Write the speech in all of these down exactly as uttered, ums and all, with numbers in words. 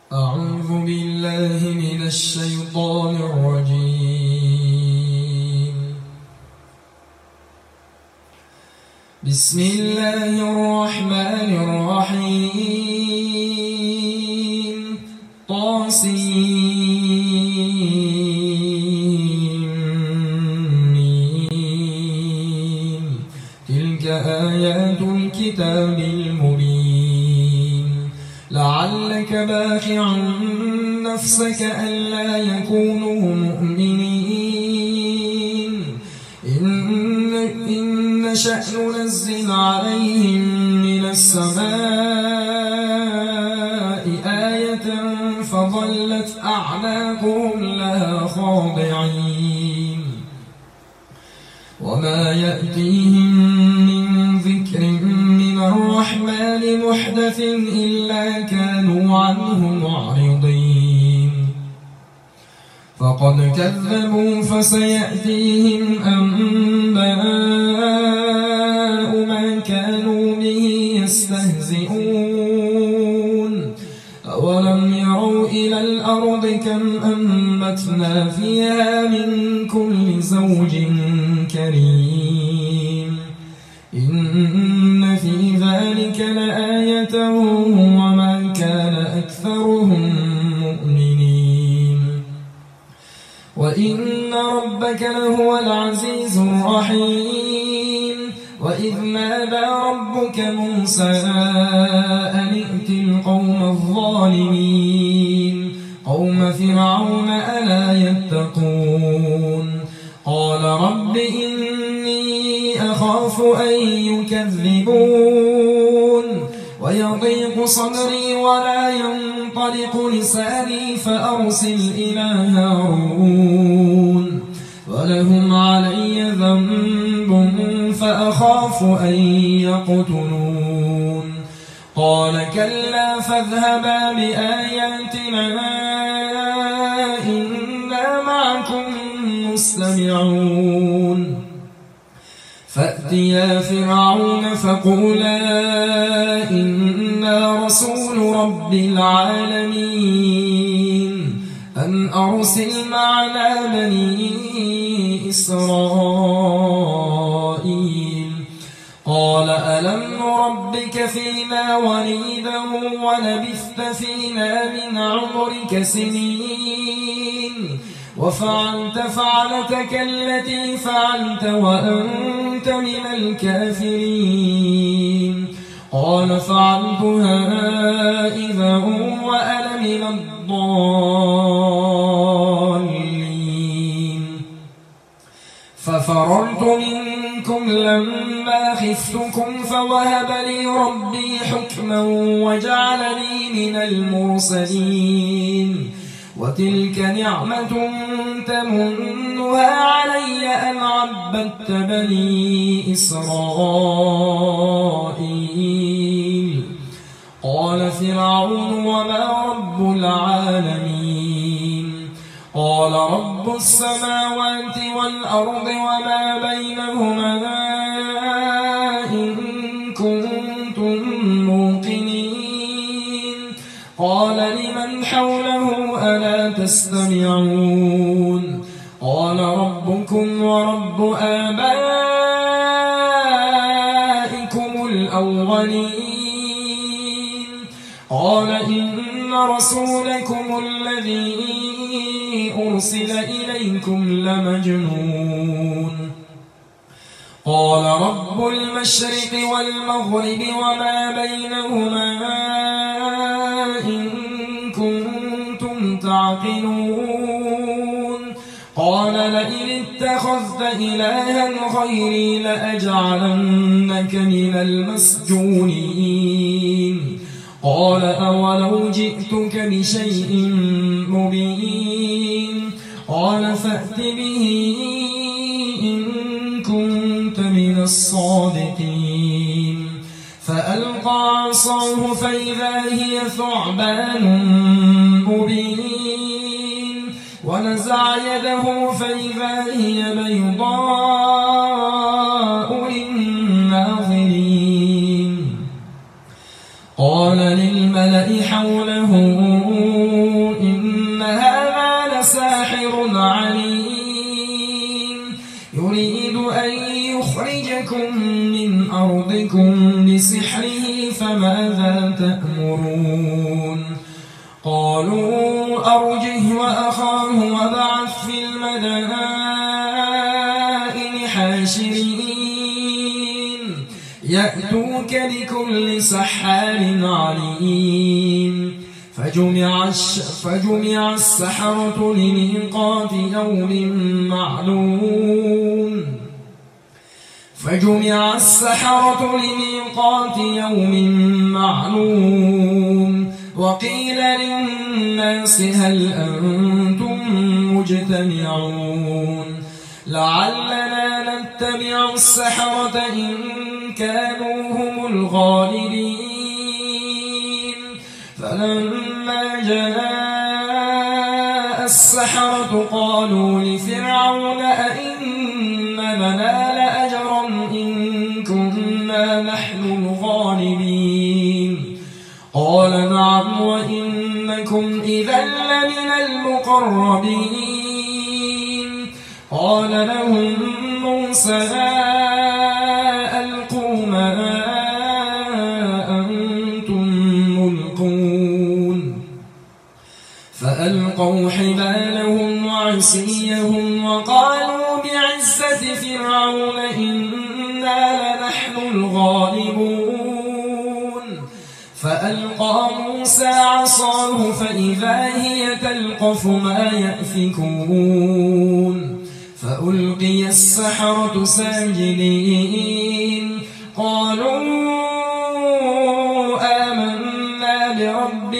أعوذ بالله من الشيطان الرجيم. بسم الله الرحمن الرحيم. طاسيم. تلك آيات الكتاب المبين. لعلك باخع نفسك ألا يكونوا مؤمنين إن, إن نشأ ننزل عليهم من السماء آية فظلت أعناقهم لها خاضعين وما يأتيهم من ذكر من الرحمن محدث إلا كانوا عنه معرضين. فقد كذبوا فسيأتيهم أنباء ما كانوا به يستهزئون. أولم يروا إلى الأرض كم أنبتنا فيها من كل زوج كريم إن في ذلك لآية وما كان أكثرهم مؤمنين وإن ربك لهو العزيز الرحيم. وإذ نادى ربك موسى أن ائت القوم الظالمين قوم فرعون ألا يتقون. قال رب إني أخاف أن يكذبون ويضيق صدري ولا ينطلق لساني فأرسل إلى هارون ولهم علي ذنب فأخاف أن يقتلون. قال كلا فاذهبا بآياتنا إنا معكم مستمعون. فأتيا فرعون فقولا إنا رسول رب العالمين أن أرسل معنا بني إسرائيل. قال ألم نربك فينا وليدا ولبثت فينا من عمرك سنين وفعلت فعلتك التي فعلت وأنت من الكافرين. قال فعلتها إذا وأنا من الضالين. ففررت منكم لما خفتكم فوهب لي ربي حكما وجعلني من المرسلين. وتلك نعمة تمنها علي أن عبدت بني إسرائيل. قال فرعون وما رب العالمين. قال رب السماوات والأرض وما بينهما إن كنتم موقنين. قال لمن حوله ألا تستمعون. قال ربكم ورب آبائكم الأولين. قال إن رسولكم الذي أرسل إليكم لمجنون. قال رب المشرق والمغرب وما بينهما إن كنتم تعقلون. قال لئن اتخذت إلها غيري لأجعلنك من المسجونين. قال أولو جئتك بشيء مبين. قال فأت به إن كنت من الصادقين. فألقى عصاه فإذا هي ثعبان مبين. ونزع يده فإذا هي بيضاء للناظرين. قال للملأ حوله به فماذا تأمرون قالوا أرجه وأخاه وابعث في المدائن حاشرين يأتوك بكل سحار عليم فجمع, فجمع السحرة لميقات يوم معلوم فجمع السحرة لميقات يوم معلوم وقيل للناس هل أنتم مجتمعون لعلنا نتبع السحرة إن كانوا هم الغالبين فلما جاء السحرة قالوا لفرعون أئن لنا لأجرا إن كنا نحن الغالبين قال نعم وإنكم إذا لمن المقربين قال لهم موسى ألقوا ما أنتم ملقون فألقوا حبالهم وعصيهم وقالوا بعزة فرعون إنا لنحن الغالبون فألقى موسى عصاه فإذا هي تلقف ما يأفكون فألقي السحرة ساجدين قالوا آمنا برب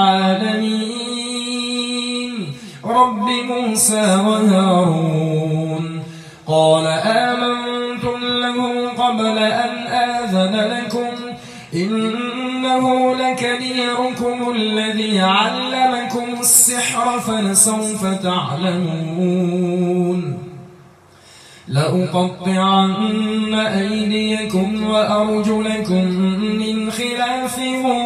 العالمين رب موسى وهارون قال آمنتم له قبل أن آذن لكم إنه لكبيركم الذي علمكم السحر فلسوف تعلمون لأقطعن أيديكم وأرجلكم من خلاف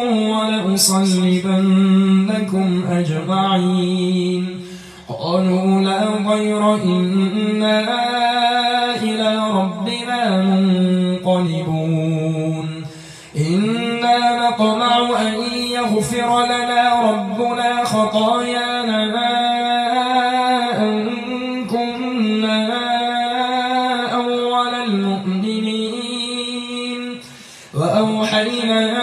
ولأصلبنكم أجمعين قالوا لا ضير إنا إلى ربنا منقلبون إنا نطمع أن يغفر لنا ربنا خطايانا أن كنا أول المؤمنين وأوحينا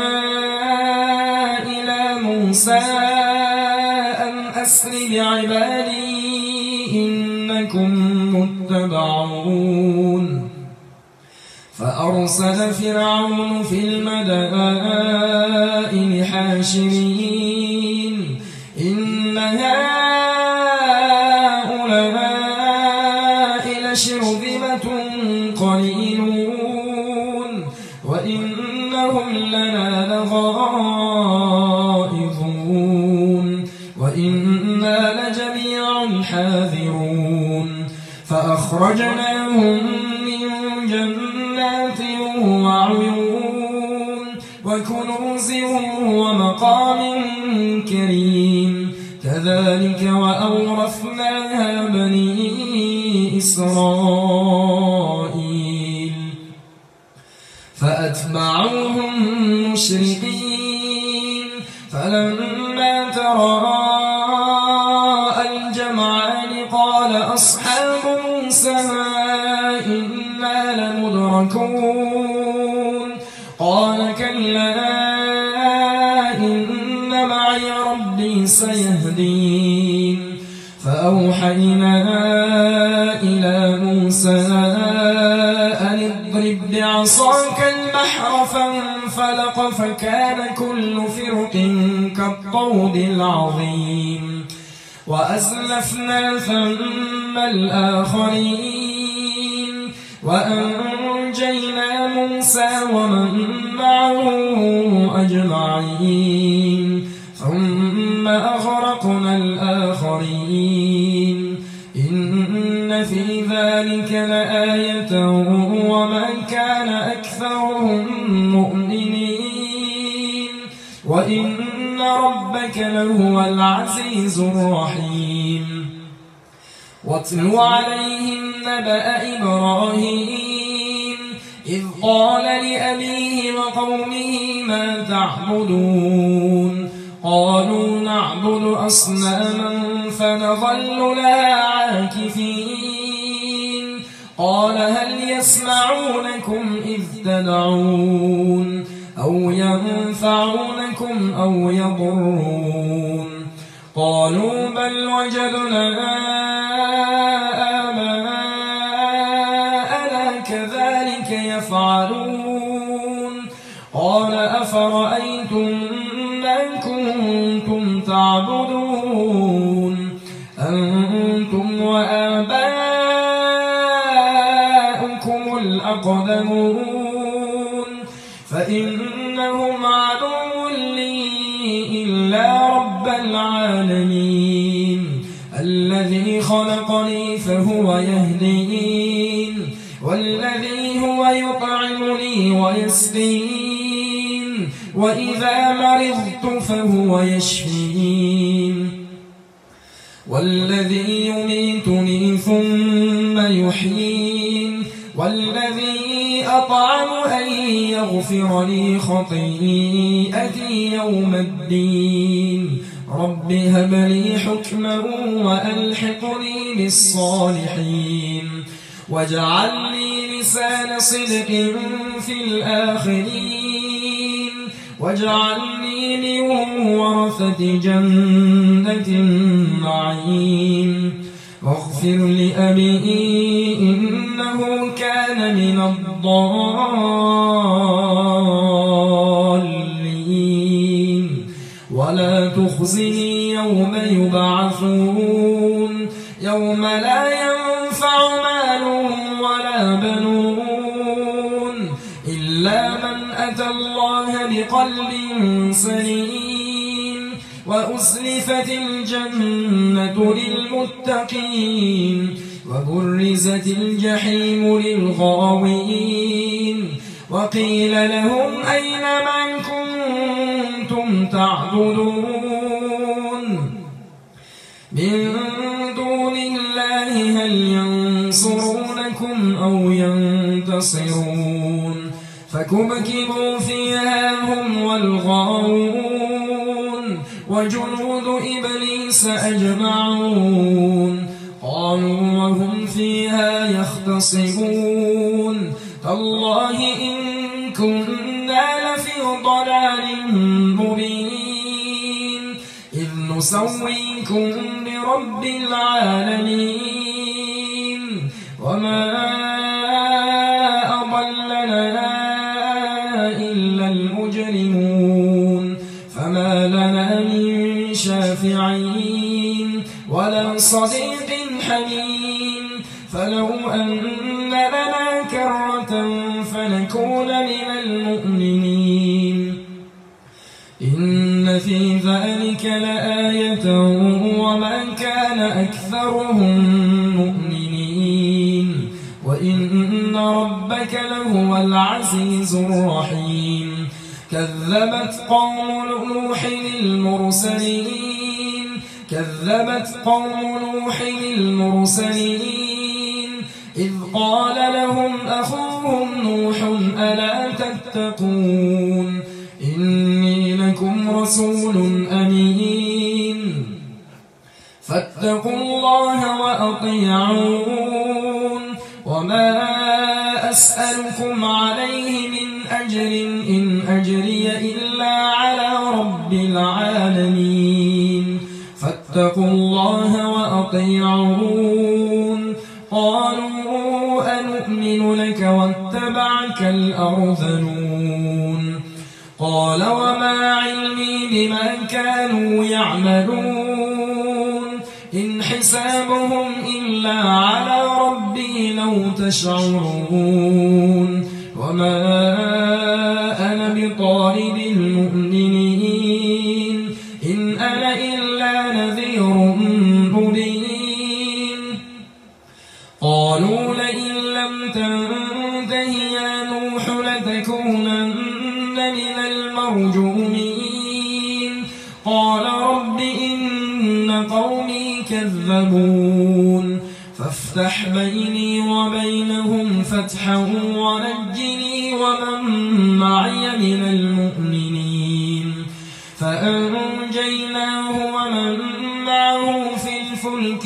إلى موسى أن أسر بعبادي إنكم متبعون فأرسل فرعون في المدائن حاشرين إن هؤلاء لشرذمة قليلون وإنهم لنا لغائظون وإنا لجميع حاذرون فأخرجناهم من جنات وعيون وكنوز ومقام كريم كذلك وأورثناها بني إسرائيل فأتبعوهم مشرقين فلما تراءى الجمعان قال أصحاب موسى إنا لمدركون قال كلا إن معي ربي سيهدين فأوحينا إلى موسى أن اضرب بعصاك البحر فانفلق فكان كل فرق كالطود العظيم وأزلفنا ثم الآخرين وأنجينا موسى ومن معه أجمعين ثم أغرقنا الآخرين إن في ذلك لآية وما كان أكثرهم مؤمنين وإن ربك لهو العزيز الرحيم واتل عليهم نبأ إبراهيم إذ قال لأبيه وقومه ما تعبدون قالوا نعبد أصناما فنظل لها عاكفين قال هل يسمعونكم إذ تدعون أو ينفعونكم أو يضرون قالوا بل وجدنا آباءنا كذلك يفعلون قال أفرأيتم ما كنتم تعبدون أنتم وآباؤكم الأقدمون فإنهم عدو لي إلا رب العالمين الذي خلقني فهو يهدين والذي هو يطعمني ويسقين وإذا مرضت فهو يشفين والذي يميتني ثم يحيين والذي أطعم أن يغفر لي خطيئتي يوم الدين رب هب لي حكما وألحقني بالصالحين واجعل لي لسان صدق في الآخرين واجعلني من ورثة جنة النعيم واغفر لأبي إنه كان من الضالين ولا تخزني يوم يبعثون يوم لا ينفع مال ولا بنون إلا من أتى الله بقلب سليم وأزلفت الجنة للمتقين وبرزت الجحيم للغاوين وقيل لهم أين ما كنتم تعبدون من دون الله هل ينصرونكم أو ينتصرون فكبكبوا فيها هم والغاوون وجنود إبليس أجمعون قالوا وهم فيها يختصمون تالله إن كنا لفي ضلال مبين إذ نسويكم برب العالمين وما أضلنا إلا المجرمون فما لنا من شافعين ولا صديق حميم فلو أن لنا كرة فنكون من المؤمنين إن في ذلك لآية وما كان أكثرهم مؤمنين وإن ربك لهو العزيز الرحيم كذبت قوم نوح المرسلين كذبت قوم نوح المرسلين إذ قال لهم أخوهم نوح ألا تتقون إني لكم رسول أمين فاتقوا الله وأطيعون وما أسألكم عليه من أجر إن أجري إلا على رب العالمين فاتقوا الله وأطيعون قالوا أنؤمن لك واتبعك الأرذلون قال وما علمي بما كانوا يعملون إن حسابهم إلا على ربي لو تشعرون وما أنا بطارد المؤمنين إن أنا إلا نذير مبين قالوا لئن لم تنته يا نوح لتكونن من المرجومين قال رب إن قومي كذبون فافتح بيني وبينهم فتحا ونجني ومن معي من المؤمنين فأنجيناه ومن معه في الفلك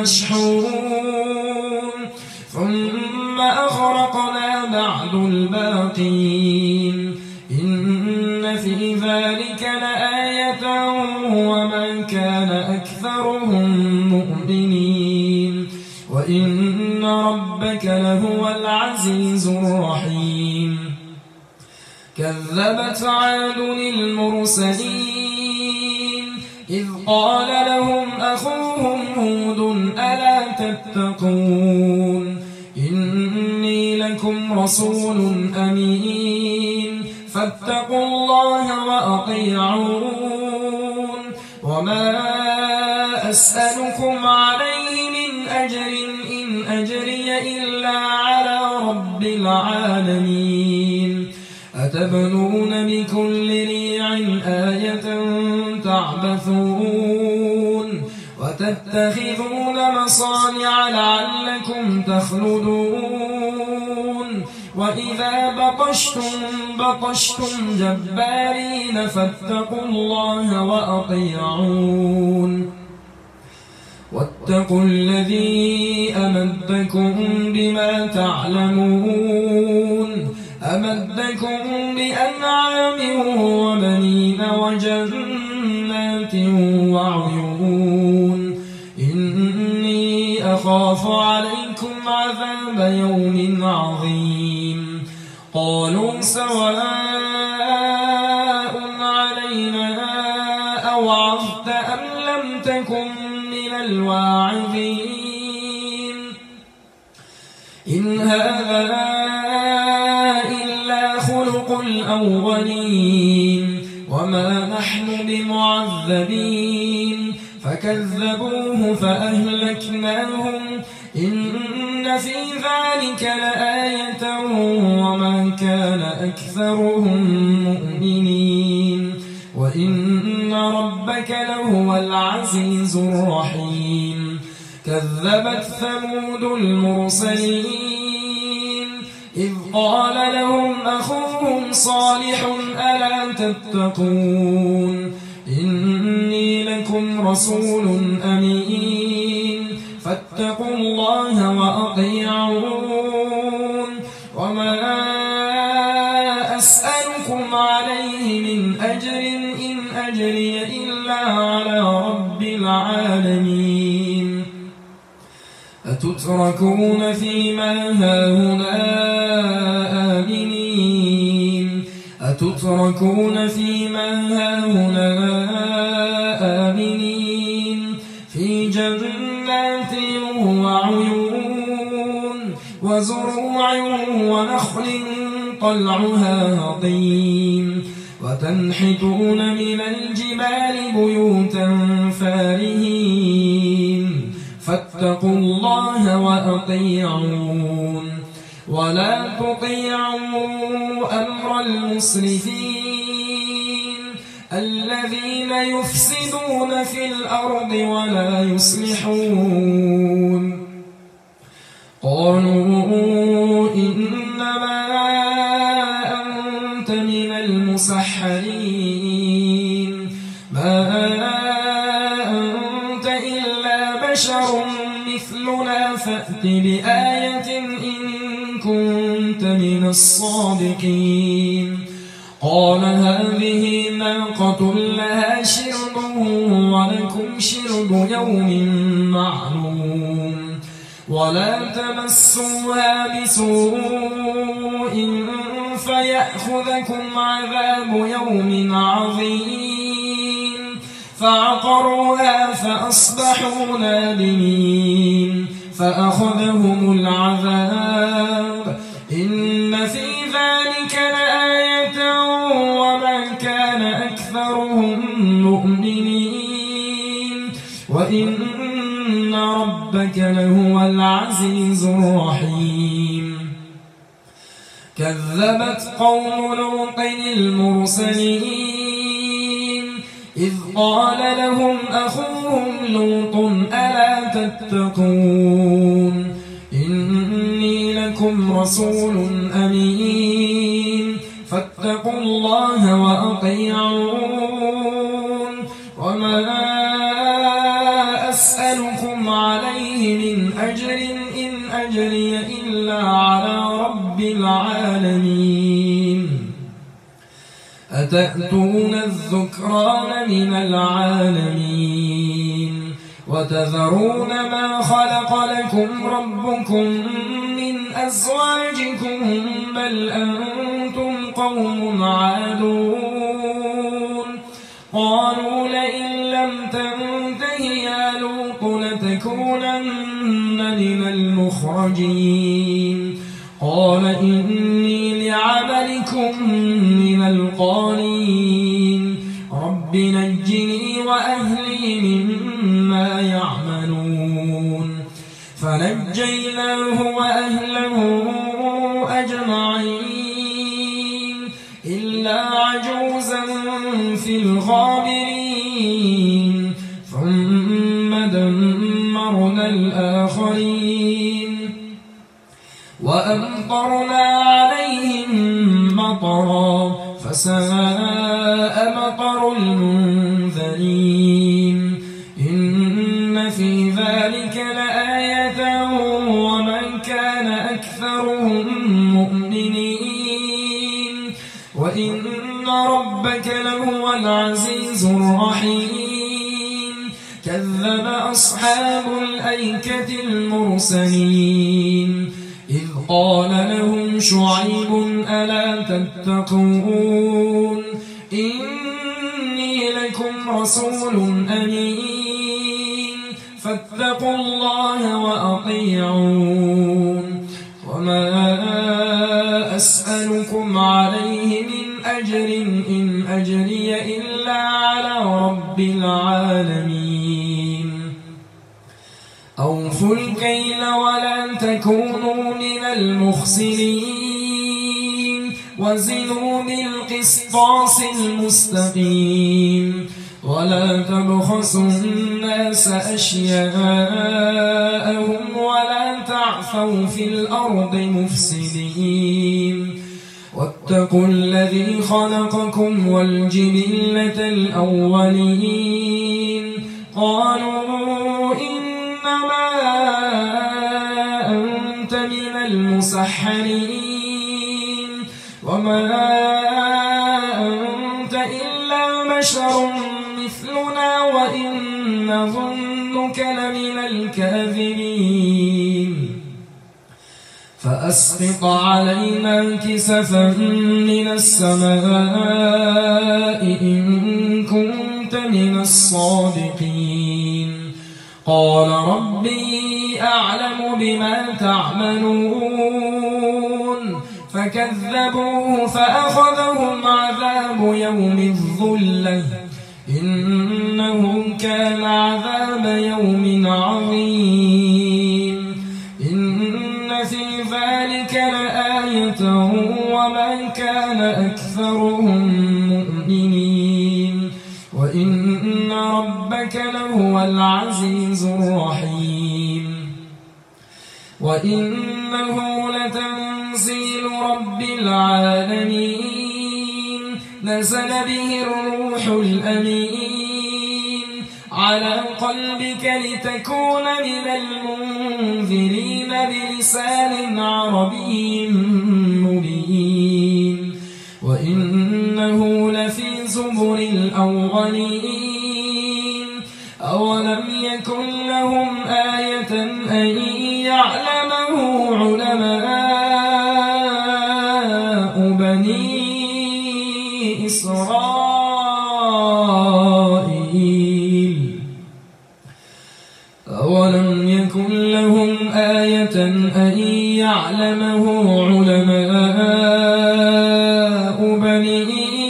المشحون ثم أغرقنا بعد الباقين إن في ذلك لآية وما كان أكثرهم مؤمنين وإن ربك لهو العزيز الرحيم كذبت عاد المرسلين إذ قال لهم أخوهم هود ألا تتقون إني لكم رسول أمين فاتقوا الله وأطيعون وما أسألكم عليه من أجر إن أجري إلا على رب العالمين أتبنون بكل ريع آية تعبثون وتتخذون مصانع لعلكم تخلدون وإذا بطشتم بطشتم جبارين فاتقوا الله وأطيعون واتقوا الذي أمدكم بما تعلمون أمدكم بأنعام وبنين وجنات وعيون إني أخاف عليكم عذاب يوم عظيم قالوا سواء علينا أوعظت أم لم تكن من الواعظين إن هذا إلا خلق الأولين وما نحن بمعذبين فكذبوه فأهلكناهم إن في ذلك لآية وما كان أكثرهم مؤمنين وإن ربك لهو العزيز الرحيم كذبت ثمود المرسلين إذ قال لهم أخوهم صالح ألا تتقون إني لكم رسول أمين فاتقوا الله وأطيعون وما أسألكم عليه من أجر إن أجري إلا على رب العالمين أتتركون فيما هاهنا آمنين أتتركون فيما هاهنا آمنين في جنات وعيون وزروع ونخل طلعها هضيم وتنحتون من الجبال بيوتا فارهين فاتقوا الله وأطيعون ولا تطيعوا أمر المسرفين الذين يفسدون في الأرض ولا يصلحون قالوا إنما أنت من المسحرين ما أنت إلا بشر مثلنا فأت بآية إن كنت من الصادقين قال هذه ناقة لها شرب ولكم شرب يوم معلوم ولا تمسوها بسوء فيأخذكم عذاب يوم عظيم فعقروها فأصبحوا نادمين فأخذهم العذاب إن في ذلك لآية وما كان أكثرهم مؤمنين وإن ربك لهو العزيز الرحيم كذبت قوم لوط المرسلين إذ قال لهم أخوهم لوط ألا تتقون إليكم رسول أمين فاتقوا الله وأطيعون وما أسألكم عليه من أجر إن أجري إلا على رب العالمين أتأتون الذكران من العالمين وتذرون ما خلق لكم ربكم من أزواجكم بل أنتم قوم عادون قالوا لئن لم تنته يا لوط لتكونن من المخرجين قال إني لعملكم من القالين رب نجني وأهلي مما يعملون فنجيناه وأهله أجمعين إلا عجوزا في الغابرين ثم دمرنا الآخرين وأمطرنا عليهم مطرا فساء مطر المنذرين إن في ذلك لآية ومن كان أكثرهم مؤمنين وإن ربك لهو العزيز الرحيم كذب أصحاب الأيكة المرسلين إذ قال لهم شعيب ألا تتقون إني لكم رسول أمين فاتقوا الله وأطيعون وما أسألكم عليه من أجر إن أجري إلا على رب العالمين أوفوا الكيل ولا تكونوا من المخسرين وزنوا بالقسطاس المستقيم ولا تبخسوا الناس أشياءهم ولا تعثوا في الأرض مفسدين واتقوا الذي خلقكم والجبلة الأولين قالوا إنما أنت من المسحرين وما أنت إلا بشر مثلنا وإن نظنك لمن الكاذبين فأسقط علينا كسفا من السماء إن كنت من الصادقين قال ربي أعلم بما تعملون فكذبوه فأخذهم عذاب يوم الظلة إنه كان عذاب يوم عظيم إن في ذلك لآية وما كان أكثرهم مؤمنين وإن ربك لهو العزيز الرحيم وإنه لتنزيل رب العالمين نزل به الروح الأمين على قلبك لتكون من المنذرين بلسان عربي مبين وإنه لفي زبر الأولين أولم يكن لهم آية أن يعلمه علماء بني إسرائيل أولم يكن لهم آية أن يعلمه علماء بني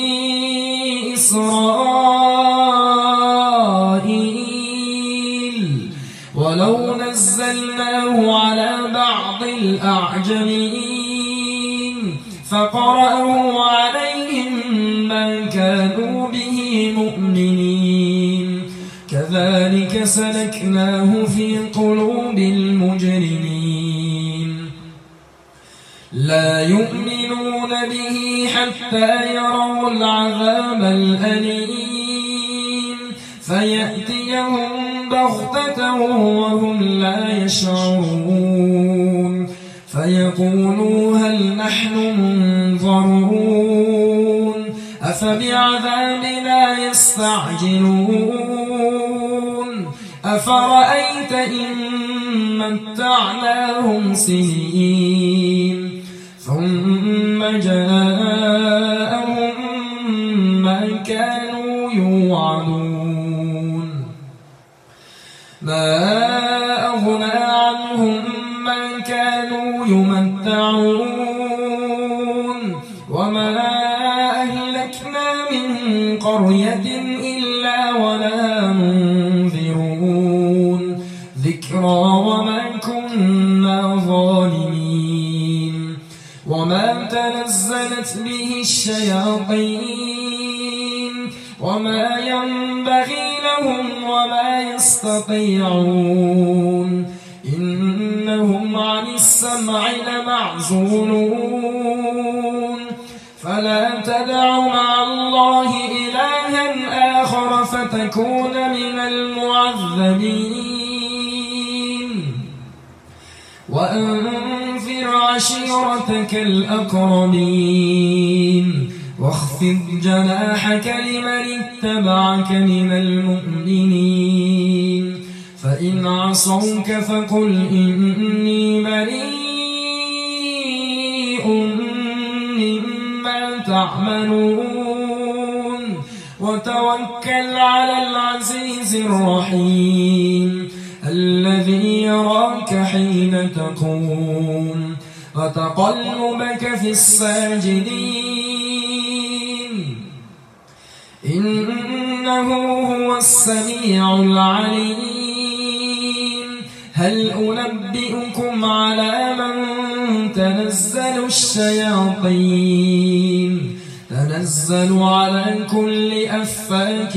إسرائيل ولو نزلناه على بعض الأعجمين فقرأه عليهم ما كانوا به مؤمنين كذلك سلكناه في قلوب المجرمين لا يؤمنون به حتى يروا العذاب الأليم فيأتيهم بغتة وهم لا يشعرون فيقولوا هل نحن منظرون أفبعذابنا يستعجلون أفرأيت إن متعناهم سنين ثم جاءهم ما كانوا يوعدون ما أغنى عنهم ما كانوا يمتعون وما أهلكنا من قرية إلا ولها منذرون ذكرى وما كنا ظالمين وما تنزلت به الشياطين وما ينبغي لهم وما يستطيعون إنهم عن السمع لمعزولون فلا تدع مع الله إلها آخر فتكون من المعذبين وأنذر عشيرتك الأقربين واخفض جناحك لمن اتبعك من المؤمنين فإن عصوك فقل إني بريء مما تعملون وتوكل على العزيز الرحيم الذي يراك حين تقوم وتقلبك في الساجدين إنه هو السميع العليم هل أنبئكم على من تنزل الشياطين تنزل على كل أفاك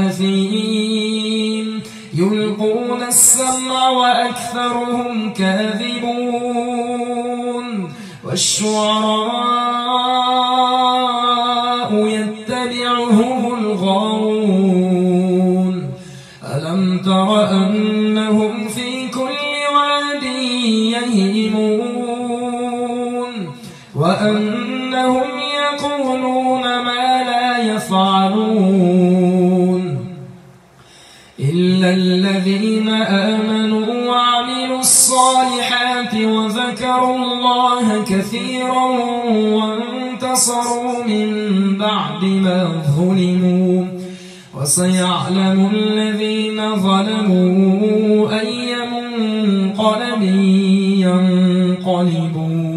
أثيم يلقون السمع وأكثرهم كاذبون والشعراء يتبعهم الغاوون ألم تر أنهم في كل واد يهيمون وأنهم يقولون ما لا يفعلون إلا الذين آمنوا وعملوا الصالحات وذكروا الله كثيرا وانتصروا من بعد ما ظلموا وسيعلم الذين ظلموا أي منقلب ينقلبون